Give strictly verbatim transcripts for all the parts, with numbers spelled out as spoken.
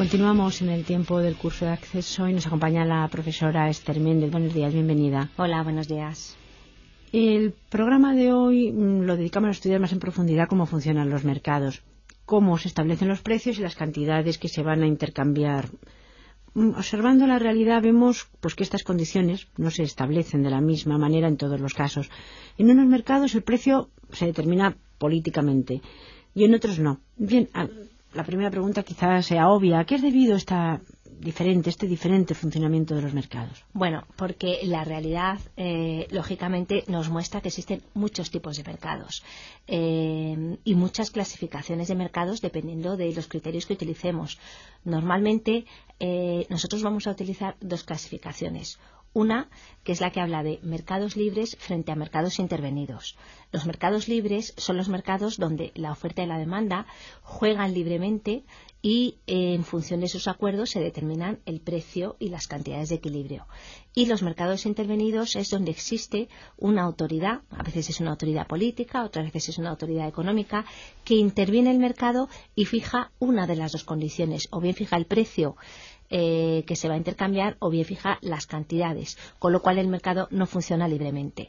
Continuamos en el tiempo del curso de acceso y nos acompaña la profesora Esther Méndez. Buenos días, bienvenida. Hola, buenos días. El programa de hoy lo dedicamos a estudiar más en profundidad cómo funcionan los mercados, cómo se establecen los precios y las cantidades que se van a intercambiar. Observando la realidad vemos pues que estas condiciones no se establecen de la misma manera en todos los casos. En unos mercados el precio se determina políticamente y en otros no. Bien, la primera pregunta quizás sea obvia. ¿A qué es debido esta diferente, este diferente funcionamiento de los mercados? Bueno, porque la realidad, eh, lógicamente, nos muestra que existen muchos tipos de mercados eh, y muchas clasificaciones de mercados dependiendo de los criterios que utilicemos. Normalmente, eh, nosotros vamos a utilizar dos clasificaciones. Una, que es la que habla de mercados libres frente a mercados intervenidos. Los mercados libres son los mercados donde la oferta y la demanda juegan libremente y eh, en función de esos acuerdos se determinan el precio y las cantidades de equilibrio. Y los mercados intervenidos es donde existe una autoridad, a veces es una autoridad política, otras veces es una autoridad económica, que interviene en el mercado y fija una de las dos condiciones, o bien fija el precio Eh, que se va a intercambiar o bien fija las cantidades, con lo cual el mercado no funciona libremente.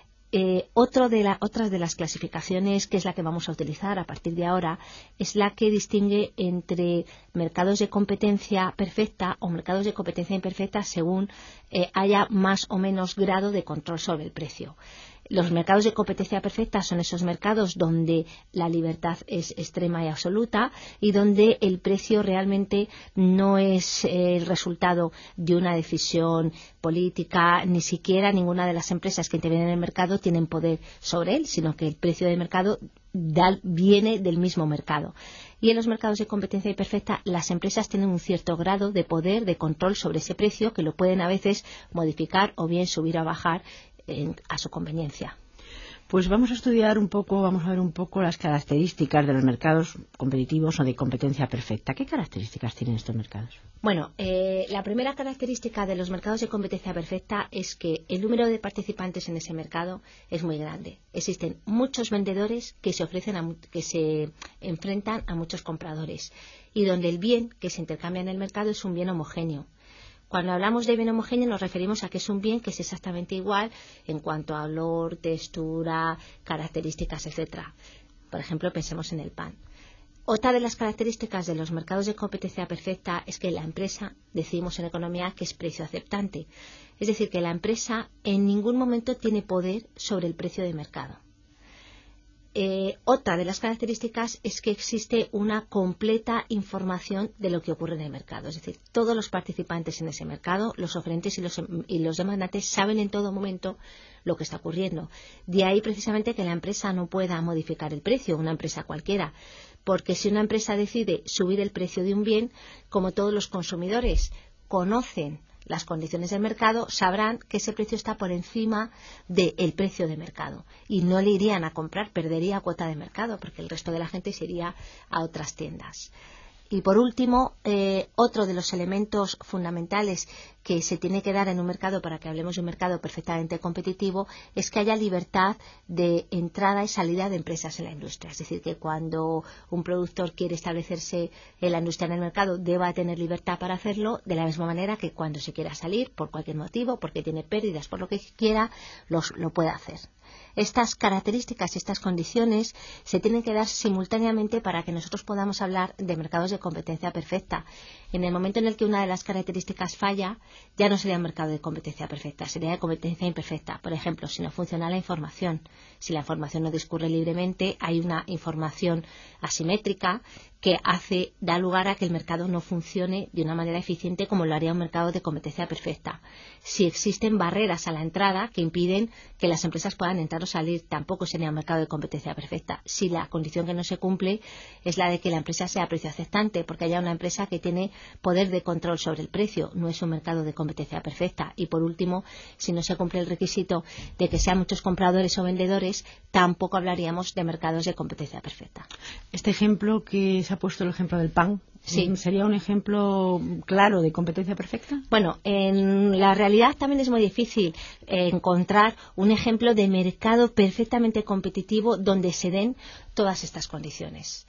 Eh, otro de la, otra de las clasificaciones, que es la que vamos a utilizar a partir de ahora, es la que distingue entre mercados de competencia perfecta o mercados de competencia imperfecta según eh, haya más o menos grado de control sobre el precio. Los mercados de competencia perfecta son esos mercados donde la libertad es extrema y absoluta y donde el precio realmente no es eh, el resultado de una decisión política, ni siquiera ninguna de las empresas que intervienen en el mercado tienen poder sobre él, sino que el precio del mercado da, viene del mismo mercado. Y en los mercados de competencia imperfecta las empresas tienen un cierto grado de poder, de control sobre ese precio, que lo pueden a veces modificar o bien subir o bajar En, a su conveniencia. Pues vamos a estudiar un poco, vamos a ver un poco las características de los mercados competitivos o de competencia perfecta. ¿Qué características tienen estos mercados? Bueno, eh, la primera característica de los mercados de competencia perfecta es que el número de participantes en ese mercado es muy grande. Existen muchos vendedores que se ofrecen a, que se enfrentan a muchos compradores y donde el bien que se intercambia en el mercado es un bien homogéneo. Cuando hablamos de bien homogéneo nos referimos a que es un bien que es exactamente igual en cuanto a olor, textura, características, etcétera. Por ejemplo, pensemos en el pan. Otra de las características de los mercados de competencia perfecta es que la empresa, decimos en economía, que es precio aceptante. Es decir, que la empresa en ningún momento tiene poder sobre el precio de mercado. Eh, otra de las características es que existe una completa información de lo que ocurre en el mercado. Es decir, todos los participantes en ese mercado, los oferentes y los, y los demandantes, saben en todo momento lo que está ocurriendo. De ahí precisamente que la empresa no pueda modificar el precio, una empresa cualquiera. Porque si una empresa decide subir el precio de un bien, como todos los consumidores conocen las condiciones del mercado, sabrán que ese precio está por encima del precio de mercado y no le irían a comprar, perdería cuota de mercado porque el resto de la gente se iría a otras tiendas. Y por último, eh, otro de los elementos fundamentales que se tiene que dar en un mercado para que hablemos de un mercado perfectamente competitivo es que haya libertad de entrada y salida de empresas en la industria. Es decir, que cuando un productor quiere establecerse en la industria en el mercado deba tener libertad para hacerlo, de la misma manera que cuando se quiera salir por cualquier motivo, porque tiene pérdidas, por lo que quiera, los, lo puede hacer. Estas características, estas condiciones se tienen que dar simultáneamente para que nosotros podamos hablar de mercados de competencia perfecta. En el momento en el que una de las características falla, ya no sería un mercado de competencia perfecta, sería de competencia imperfecta. Por ejemplo, si no funciona la información, si la información no discurre libremente, hay una información asimétrica que hace, da lugar a que el mercado no funcione de una manera eficiente como lo haría un mercado de competencia perfecta. Si existen barreras a la entrada que impiden que las empresas puedan entrar o salir, tampoco sería un mercado de competencia perfecta. Si la condición que no se cumple es la de que la empresa sea precio aceptante, porque haya una empresa que tiene poder de control sobre el precio, no es un mercado de competencia perfecta. Y por último, si no se cumple el requisito de que sean muchos compradores o vendedores, tampoco hablaríamos de mercados de competencia perfecta. Este ejemplo que se ha puesto, el ejemplo del pan, sí, ¿sería un ejemplo claro de competencia perfecta? Bueno, en la realidad también es muy difícil eh, encontrar un ejemplo de mercado perfectamente competitivo donde se den todas estas condiciones.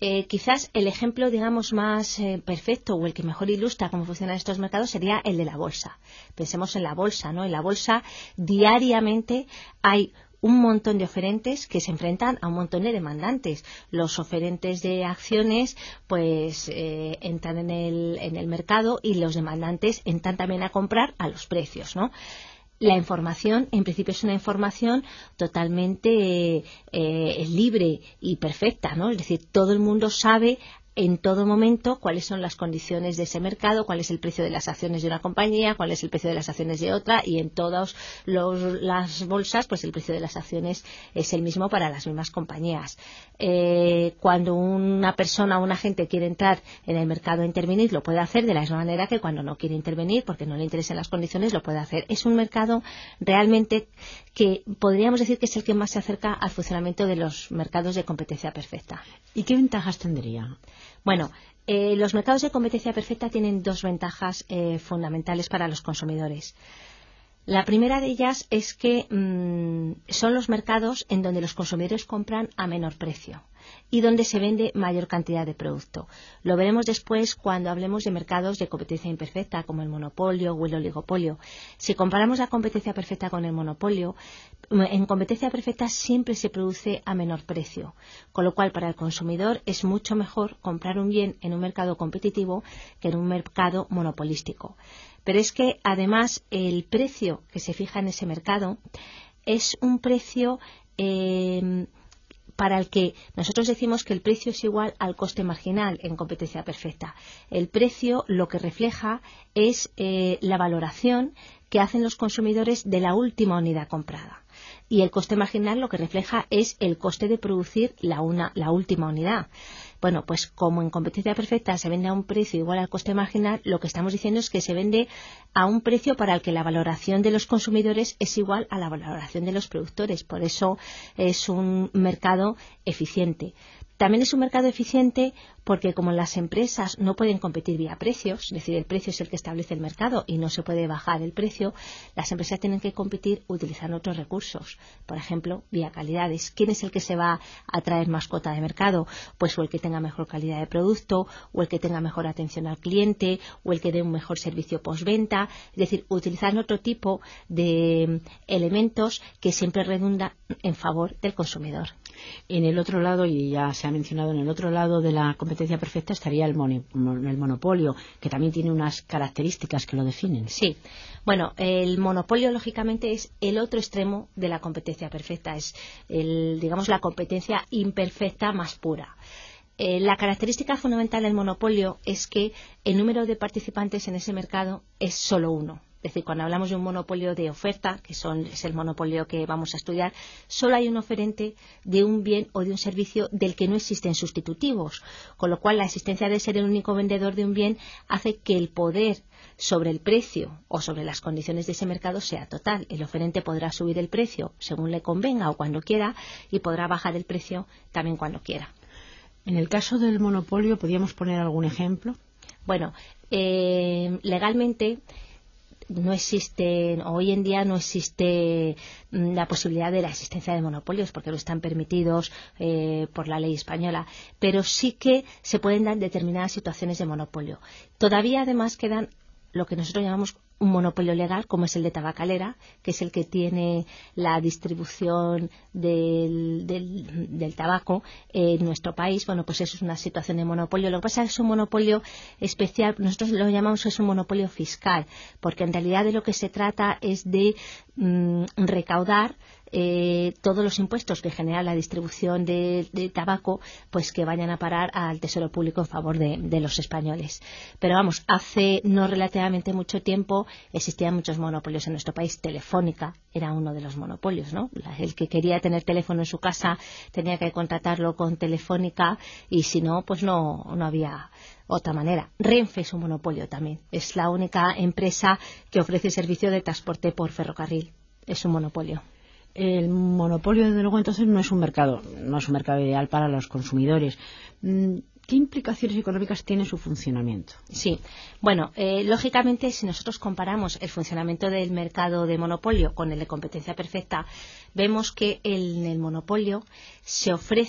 Eh, quizás el ejemplo, digamos, más eh, perfecto o el que mejor ilustra cómo funcionan estos mercados sería el de la bolsa. Pensemos en la bolsa, ¿no? En la bolsa diariamente hay un montón de oferentes que se enfrentan a un montón de demandantes. Los oferentes de acciones pues eh, entran en el, en el mercado y los demandantes entran también a comprar a los precios, ¿no? La información, en principio, es una información totalmente eh, libre y perfecta, ¿no? Es decir, todo el mundo sabe en todo momento cuáles son las condiciones de ese mercado, cuál es el precio de las acciones de una compañía, cuál es el precio de las acciones de otra, y en todas los, las bolsas pues el precio de las acciones es el mismo para las mismas compañías. Eh, cuando una persona o un agente quiere entrar en el mercado e intervenir, lo puede hacer de la misma manera que cuando no quiere intervenir porque no le interesan las condiciones, lo puede hacer. Es un mercado realmente que podríamos decir que es el que más se acerca al funcionamiento de los mercados de competencia perfecta. ¿Y qué ventajas tendría? Bueno, eh, los mercados de competencia perfecta tienen dos ventajas eh, fundamentales para los consumidores. La primera de ellas es que mmm, son los mercados en donde los consumidores compran a menor precio y donde se vende mayor cantidad de producto. Lo veremos después cuando hablemos de mercados de competencia imperfecta, como el monopolio o el oligopolio. Si comparamos la competencia perfecta con el monopolio, en competencia perfecta siempre se produce a menor precio, con lo cual para el consumidor es mucho mejor comprar un bien en un mercado competitivo que en un mercado monopolístico. Pero es que además el precio que se fija en ese mercado es un precio eh, para el que nosotros decimos que el precio es igual al coste marginal en competencia perfecta. El precio lo que refleja es eh, la valoración que hacen los consumidores de la última unidad comprada. Y el coste marginal lo que refleja es el coste de producir la, una, la última unidad. Bueno, pues como en competencia perfecta se vende a un precio igual al coste marginal, lo que estamos diciendo es que se vende a un precio para el que la valoración de los consumidores es igual a la valoración de los productores. Por eso es un mercado eficiente. También es un mercado eficiente porque como las empresas no pueden competir vía precios, es decir, el precio es el que establece el mercado y no se puede bajar el precio, las empresas tienen que competir utilizando otros recursos, por ejemplo, vía calidades. ¿Quién es el que se va a traer más cuota de mercado? Pues o el que tenga mejor calidad de producto, o el que tenga mejor atención al cliente, o el que dé un mejor servicio postventa, es decir, utilizando otro tipo de elementos que siempre redunda en favor del consumidor. En el otro lado, y ya se ha mencionado, en el otro lado de la competencia perfecta estaría el, moni, el monopolio, que también tiene unas características que lo definen. Sí. Bueno, el monopolio, lógicamente, es el otro extremo de la competencia perfecta. Es, el, digamos, la competencia imperfecta más pura. Eh, la característica fundamental del monopolio es que el número de participantes en ese mercado es solo uno. Es decir, cuando hablamos de un monopolio de oferta, que son, es el monopolio que vamos a estudiar, solo hay un oferente de un bien o de un servicio del que no existen sustitutivos, con lo cual la existencia de ser el único vendedor de un bien hace que el poder sobre el precio o sobre las condiciones de ese mercado sea total. El oferente podrá subir el precio según le convenga o cuando quiera y podrá bajar el precio también cuando quiera. En el caso del monopolio, ¿podríamos poner algún ejemplo? Bueno, eh, legalmente no existe, hoy en día no existe la posibilidad de la existencia de monopolios porque no están permitidos eh, por la ley española, pero sí que se pueden dar determinadas situaciones de monopolio. Todavía además quedan lo que nosotros llamamos un monopolio legal, como es el de Tabacalera, que es el que tiene la distribución del, del, del tabaco en nuestro país. Bueno, pues eso es una situación de monopolio. Lo que pasa es que es un monopolio especial, nosotros lo llamamos es un monopolio fiscal, porque en realidad de lo que se trata es de mmm, recaudar Eh, todos los impuestos que genera la distribución de, de tabaco, pues que vayan a parar al Tesoro Público en favor de, de los españoles. Pero vamos, hace no relativamente mucho tiempo existían muchos monopolios en nuestro país. Telefónica era uno de los monopolios, ¿no? El que quería tener teléfono en su casa tenía que contratarlo con Telefónica y si no, pues no, no había otra manera. Renfe es un monopolio también. Es la única empresa que ofrece servicio de transporte por ferrocarril. Es un monopolio. El monopolio, desde luego, entonces no es un mercado, no es un mercado ideal para los consumidores. ¿Qué implicaciones económicas tiene su funcionamiento? Sí, bueno, eh, lógicamente, si nosotros comparamos el funcionamiento del mercado de monopolio con el de competencia perfecta, vemos que en el monopolio se ofrece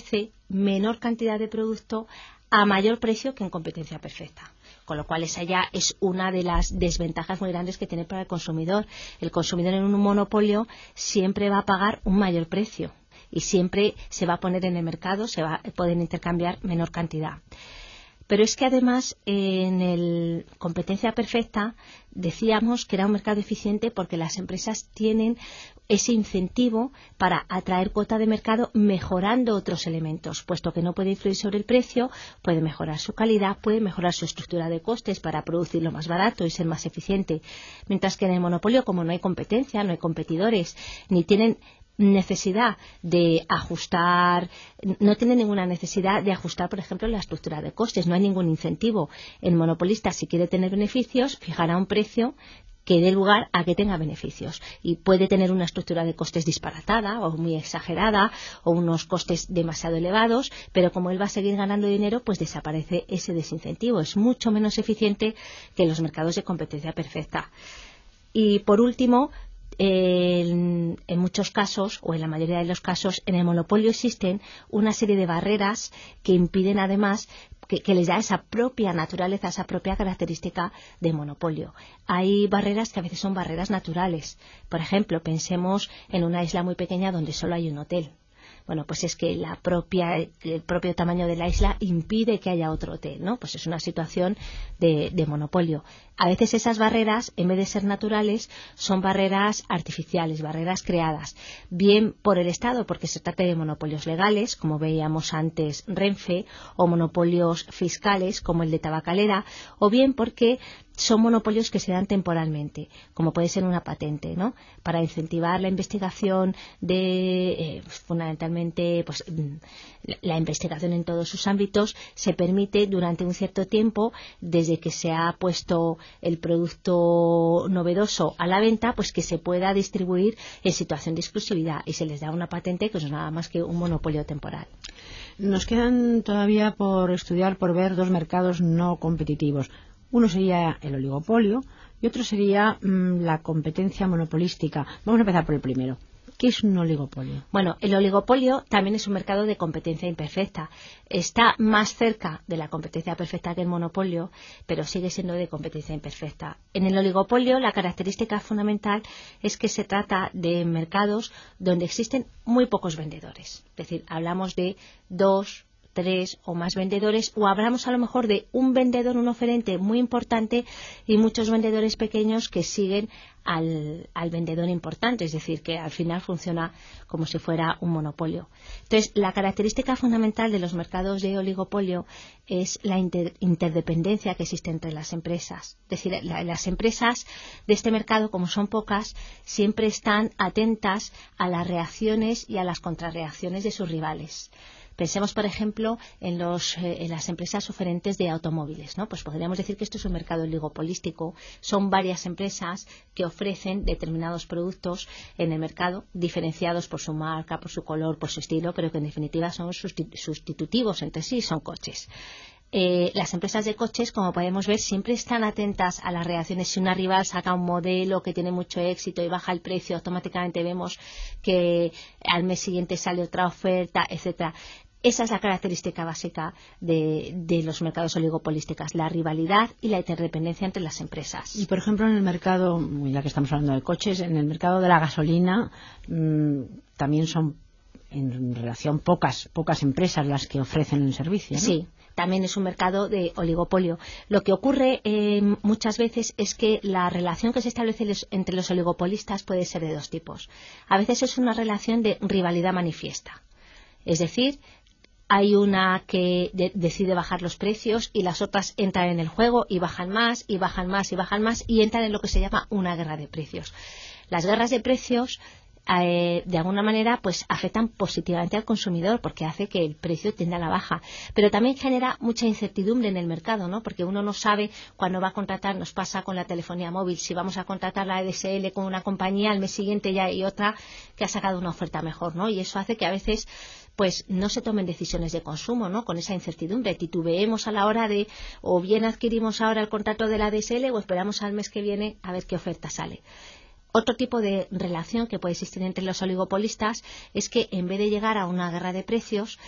menor cantidad de producto a mayor precio que en competencia perfecta. Con lo cual esa ya es una de las desventajas muy grandes que tiene para el consumidor. El consumidor en un monopolio siempre va a pagar un mayor precio y siempre se va a poner en el mercado, se va a poder intercambiar menor cantidad. Pero es que además en el competencia perfecta decíamos que era un mercado eficiente porque las empresas tienen ese incentivo para atraer cuota de mercado mejorando otros elementos, puesto que no puede influir sobre el precio, puede mejorar su calidad, puede mejorar su estructura de costes para producirlo más barato y ser más eficiente. Mientras que en el monopolio, como no hay competencia, no hay competidores, ni tienen necesidad de ajustar, no tiene ninguna necesidad de ajustar, por ejemplo, la estructura de costes, no hay ningún incentivo. El monopolista, si quiere tener beneficios, fijará un precio que dé lugar a que tenga beneficios y puede tener una estructura de costes disparatada o muy exagerada o unos costes demasiado elevados, pero como él va a seguir ganando dinero, pues desaparece ese desincentivo. Es mucho menos eficiente que los mercados de competencia perfecta. Y por último, En, en muchos casos, o en la mayoría de los casos, en el monopolio existen una serie de barreras que impiden además que, que les da esa propia naturaleza, esa propia característica de monopolio. Hay barreras que a veces son barreras naturales. Por ejemplo, pensemos en una isla muy pequeña donde solo hay un hotel. Bueno, pues es que la propia, el propio tamaño de la isla impide que haya otro hotel, ¿no? Pues es una situación de, de monopolio. A veces esas barreras, en vez de ser naturales, son barreras artificiales, barreras creadas, bien por el Estado, porque se trata de monopolios legales, como veíamos antes Renfe, o monopolios fiscales, como el de Tabacalera, o bien porque son monopolios que se dan temporalmente, como puede ser una patente, ¿no? Para incentivar la investigación de, eh, fundamentalmente, pues la investigación en todos sus ámbitos, se permite durante un cierto tiempo, desde que se ha puesto el producto novedoso a la venta, pues que se pueda distribuir en situación de exclusividad y se les da una patente que no es nada más que un monopolio temporal. Nos quedan todavía por estudiar, por ver, dos mercados no competitivos. Uno sería el oligopolio y otro sería mmm, la competencia monopolística. Vamos a empezar por el primero. ¿Qué es un oligopolio? Bueno, el oligopolio también es un mercado de competencia imperfecta. Está más cerca de la competencia perfecta que el monopolio, pero sigue siendo de competencia imperfecta. En el oligopolio, la característica fundamental es que se trata de mercados donde existen muy pocos vendedores. Es decir, hablamos de dos, tres o más vendedores, o hablamos a lo mejor de un vendedor, un oferente muy importante y muchos vendedores pequeños que siguen al, al vendedor importante, es decir, que al final funciona como si fuera un monopolio. Entonces, la característica fundamental de los mercados de oligopolio es la inter, interdependencia que existe entre las empresas. Es decir, la, las empresas de este mercado, como son pocas, siempre están atentas a las reacciones y a las contrarreacciones de sus rivales. Pensemos, por ejemplo, en, los, eh, en las empresas oferentes de automóviles, ¿no? Pues podríamos decir que esto es un mercado oligopolístico. Son varias empresas que ofrecen determinados productos en el mercado, diferenciados por su marca, por su color, por su estilo, pero que en definitiva son sustitutivos entre sí, son coches. Eh, las empresas de coches, como podemos ver, siempre están atentas a las reacciones. Si una rival saca un modelo que tiene mucho éxito y baja el precio, automáticamente vemos que al mes siguiente sale otra oferta, etcétera. Esa es la característica básica de, de los mercados oligopolísticos, la rivalidad y la interdependencia entre las empresas. Y, por ejemplo, en el mercado, ya que estamos hablando de coches, en el mercado de la gasolina mmm, también son, en relación, pocas, pocas empresas las que ofrecen el servicio, ¿no? Sí. También es un mercado de oligopolio. Lo que ocurre eh, muchas veces es que la relación que se establece les, entre los oligopolistas puede ser de dos tipos. A veces es una relación de rivalidad manifiesta. Es decir, hay una que de, decide bajar los precios y las otras entran en el juego y bajan más y bajan más y bajan más y entran en lo que se llama una guerra de precios. Las guerras de precios Eh, de alguna manera pues afectan positivamente al consumidor porque hace que el precio tienda a la baja, pero también genera mucha incertidumbre en el mercado, ¿no? Porque uno no sabe cuándo va a contratar. Nos pasa con la telefonía móvil, si vamos a contratar la A D S L con una compañía, al mes siguiente ya hay otra que ha sacado una oferta mejor, ¿no? Y eso hace que a veces pues no se tomen decisiones de consumo, ¿no? Con esa incertidumbre, titubeemos a la hora de o bien adquirimos ahora el contrato de la A D S L o esperamos al mes que viene a ver qué oferta sale. Otro tipo de relación que puede existir entre los oligopolistas es que en vez de llegar a una guerra de precios,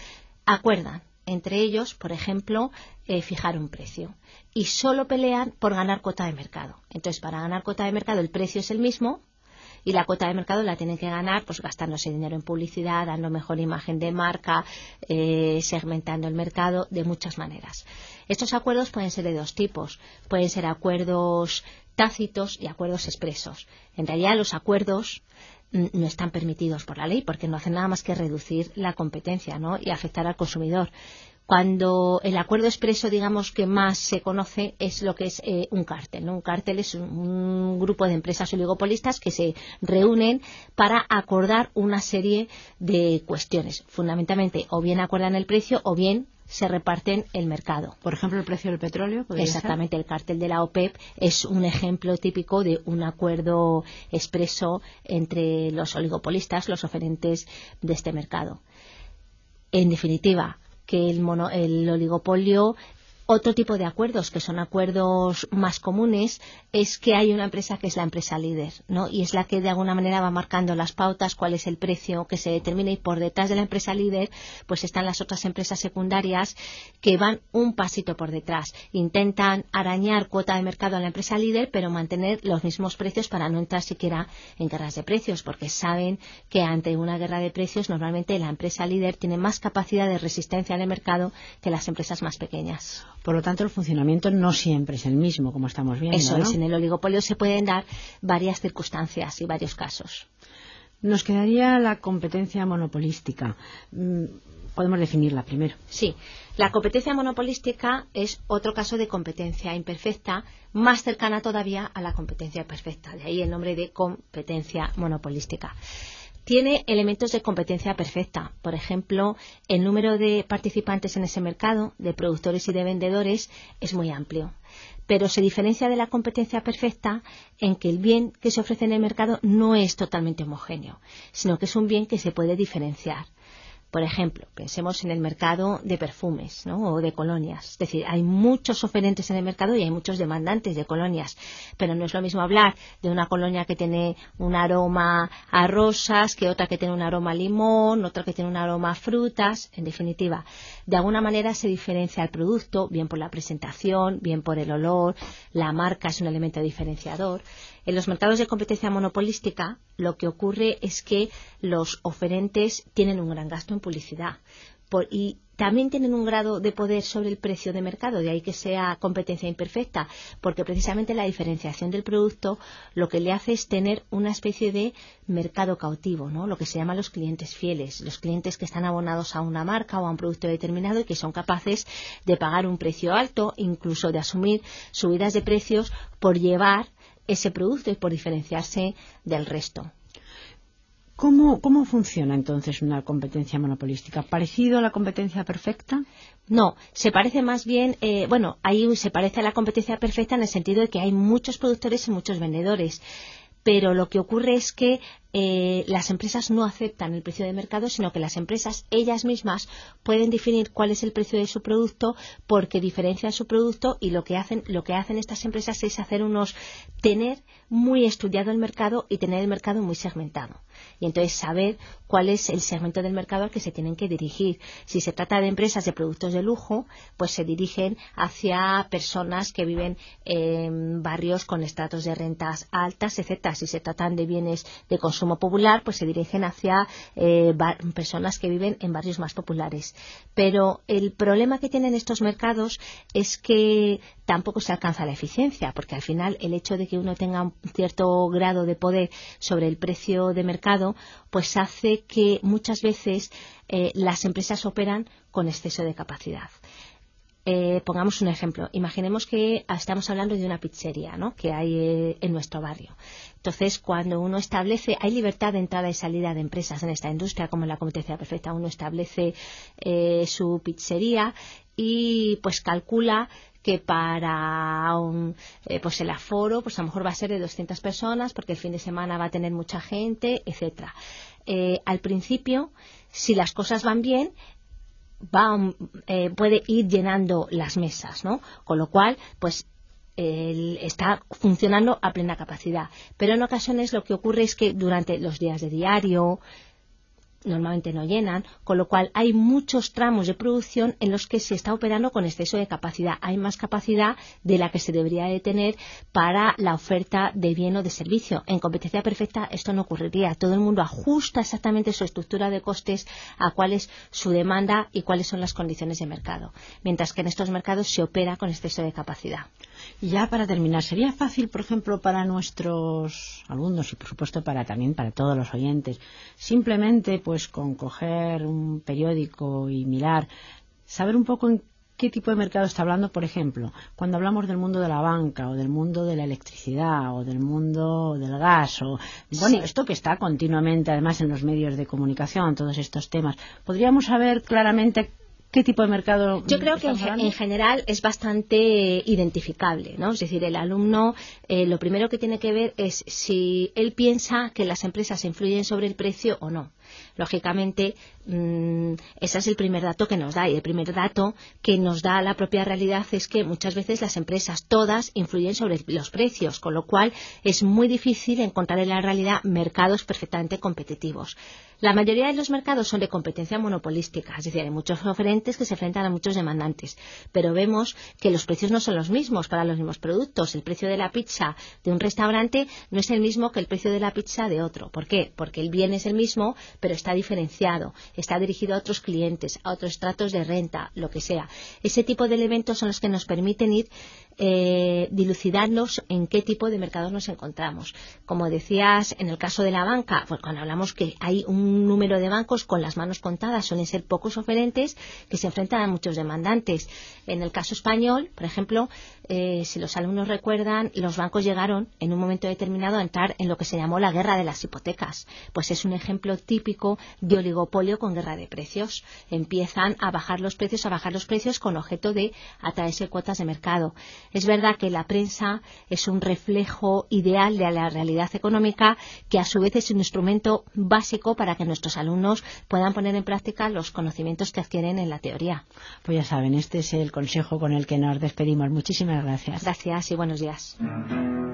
acuerdan entre ellos, por ejemplo, eh, fijar un precio y solo pelean por ganar cuota de mercado. Entonces, para ganar cuota de mercado el precio es el mismo y la cuota de mercado la tienen que ganar pues gastándose dinero en publicidad, dando mejor imagen de marca, eh, segmentando el mercado de muchas maneras. Estos acuerdos pueden ser de dos tipos. Pueden ser acuerdos tácitos y acuerdos expresos. En realidad los acuerdos no están permitidos por la ley porque no hacen nada más que reducir la competencia, ¿no? Y afectar al consumidor. Cuando el acuerdo expreso, digamos, que más se conoce es lo que es eh, un cártel, ¿no? Un cártel es un, un grupo de empresas oligopolistas que se reúnen para acordar una serie de cuestiones. Fundamentalmente, o bien acuerdan el precio o bien se reparten el mercado. Por ejemplo, el precio del petróleo. Exactamente, ser? El cártel de la OPEP es un ejemplo típico de un acuerdo expreso entre los oligopolistas, los oferentes de este mercado. En definitiva, que el, mono, el oligopolio, otro tipo de acuerdos que son acuerdos más comunes es que hay una empresa que es la empresa líder, ¿no? Y es la que de alguna manera va marcando las pautas, cuál es el precio que se determina, y por detrás de la empresa líder pues están las otras empresas secundarias que van un pasito por detrás, intentan arañar cuota de mercado a la empresa líder pero mantener los mismos precios para no entrar siquiera en guerras de precios, porque saben que ante una guerra de precios normalmente la empresa líder tiene más capacidad de resistencia en el mercado que las empresas más pequeñas. Por lo tanto, el funcionamiento no siempre es el mismo, como estamos viendo. Eso ¿no? es, en el oligopolio se pueden dar varias circunstancias y varios casos. Nos quedaría la competencia monopolística. Podemos definirla primero. Sí, la competencia monopolística es otro caso de competencia imperfecta, más cercana todavía a la competencia perfecta. De ahí el nombre de competencia monopolística. Tiene elementos de competencia perfecta. Por ejemplo, el número de participantes en ese mercado, de productores y de vendedores, es muy amplio. Pero se diferencia de la competencia perfecta en que el bien que se ofrece en el mercado no es totalmente homogéneo, sino que es un bien que se puede diferenciar. Por ejemplo, pensemos en el mercado de perfumes, ¿no? O de colonias. Es decir, hay muchos oferentes en el mercado y hay muchos demandantes de colonias. Pero no es lo mismo hablar de una colonia que tiene un aroma a rosas, que otra que tiene un aroma a limón, otra que tiene un aroma a frutas. En definitiva, de alguna manera se diferencia el producto, bien por la presentación, bien por el olor. La marca es un elemento diferenciador. En los mercados de competencia monopolística lo que ocurre es que los oferentes tienen un gran gasto en publicidad por, y también tienen un grado de poder sobre el precio de mercado, de ahí que sea competencia imperfecta, porque precisamente la diferenciación del producto lo que le hace es tener una especie de mercado cautivo, ¿no? Lo que se llama los clientes fieles, los clientes que están abonados a una marca o a un producto determinado y que son capaces de pagar un precio alto, incluso de asumir subidas de precios por llevar ese producto y por diferenciarse del resto. ¿Cómo, ¿Cómo funciona entonces una competencia monopolística? ¿Parecido a la competencia perfecta? No, se parece más bien, eh, bueno, ahí se parece a la competencia perfecta en el sentido de que hay muchos productores y muchos vendedores. Pero lo que ocurre es que eh, las empresas no aceptan el precio de mercado, sino que las empresas ellas mismas pueden definir cuál es el precio de su producto porque diferencian su producto y lo que hacen, lo que hacen estas empresas es hacer unos, tener muy estudiado el mercado y tener el mercado muy segmentado. Y entonces saber cuál es el segmento del mercado al que se tienen que dirigir. Si se trata de empresas de productos de lujo, pues se dirigen hacia personas que viven en barrios con estratos de rentas altas, etcétera. Si se tratan de bienes de consumo popular, pues se dirigen hacia eh, personas que viven en barrios más populares. Pero el problema que tienen estos mercados es que tampoco se alcanza la eficiencia, porque al final el hecho de que uno tenga un cierto grado de poder sobre el precio de mercado, pues hace que muchas veces eh, las empresas operan con exceso de capacidad. Eh, pongamos un ejemplo. Imaginemos que estamos hablando de una pizzería, ¿no? Que hay eh, en nuestro barrio. Entonces, cuando uno establece, hay libertad de entrada y salida de empresas en esta industria, como en la competencia perfecta. Uno establece eh, su pizzería y pues calcula que para un, eh, pues el aforo pues a lo mejor va a ser de doscientas personas porque el fin de semana va a tener mucha gente, etcétera. Eh, al principio, si las cosas van bien, va eh, puede ir llenando las mesas, ¿no? Con lo cual, pues eh, está funcionando a plena capacidad. Pero en ocasiones lo que ocurre es que durante los días de diario, normalmente no llenan, con lo cual hay muchos tramos de producción en los que se está operando con exceso de capacidad. Hay más capacidad de la que se debería de tener para la oferta de bien o de servicio. En competencia perfecta esto no ocurriría. Todo el mundo ajusta exactamente su estructura de costes a cuál es su demanda y cuáles son las condiciones de mercado, mientras que en estos mercados se opera con exceso de capacidad. Y ya para terminar, ¿sería fácil, por ejemplo, para nuestros alumnos y por supuesto para también para todos los oyentes, simplemente pues con coger un periódico y mirar, saber un poco en qué tipo de mercado está hablando? Por ejemplo, cuando hablamos del mundo de la banca o del mundo de la electricidad o del mundo del gas o bueno, sí. Esto que está continuamente además en los medios de comunicación, todos estos temas, ¿podríamos saber claramente qué tipo de mercado? Yo creo que en, en general es bastante identificable, ¿no? Es decir, el alumno eh, lo primero que tiene que ver es si él piensa que las empresas influyen sobre el precio o no. Lógicamente, mmm, ese es el primer dato que nos da, y el primer dato que nos da la propia realidad es que muchas veces las empresas todas influyen sobre los precios, con lo cual es muy difícil encontrar en la realidad mercados perfectamente competitivos. La mayoría de los mercados son de competencia monopolística, es decir, hay muchos oferentes que se enfrentan a muchos demandantes, pero vemos que los precios no son los mismos para los mismos productos. El precio de la pizza de un restaurante no es el mismo que el precio de la pizza de otro. ¿Por qué? Porque el bien es el mismo, pero está diferenciado, está dirigido a otros clientes, a otros tratos de renta, lo que sea. Ese tipo de elementos son los que nos permiten ir eh, dilucidarnos en qué tipo de mercados nos encontramos. Como decías, en el caso de la banca, pues cuando hablamos que hay un número de bancos con las manos contadas, suelen ser pocos oferentes que se enfrentan a muchos demandantes. En el caso español, por ejemplo, eh, si los alumnos recuerdan, los bancos llegaron en un momento determinado a entrar en lo que se llamó la guerra de las hipotecas. Pues es un ejemplo típico de oligopolio con guerra de precios. Empiezan a bajar los precios, a bajar los precios con objeto de atraerse cuotas de mercado. Es verdad que la prensa es un reflejo ideal de la realidad económica, que a su vez es un instrumento básico para que nuestros alumnos puedan poner en práctica los conocimientos que adquieren en la teoría. Pues ya saben, este es el consejo con el que nos despedimos. Muchísimas gracias. Gracias y buenos días.